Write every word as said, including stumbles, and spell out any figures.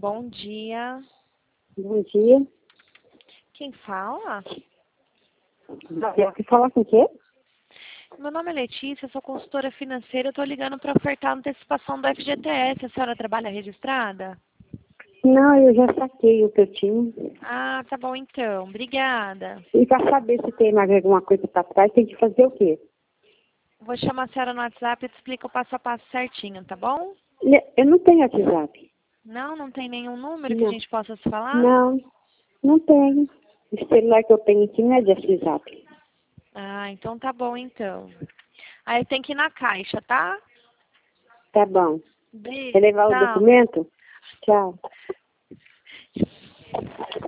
Bom dia. Bom dia. Quem fala? Eu que fala com o quê? Meu nome é Letícia, sou consultora financeira. Eu estou ligando para ofertar a antecipação do F G T S. A senhora trabalha registrada? Não, eu já saquei o que eu tinha. Ah, tá bom então. Obrigada. E para saber se tem mais alguma coisa para trás, tem que fazer o quê? Vou chamar a senhora no WhatsApp e te explico o passo a passo certinho, tá bom? Ne- Eu não tenho WhatsApp. Não, não tem nenhum número que a Não. gente possa se falar? Não, não tenho. O celular que eu tenho aqui não é de WhatsApp. Ah, então tá bom então. Aí tem que ir na caixa, tá? Tá bom. Beijo, Quer levar o tchau. documento? Tchau.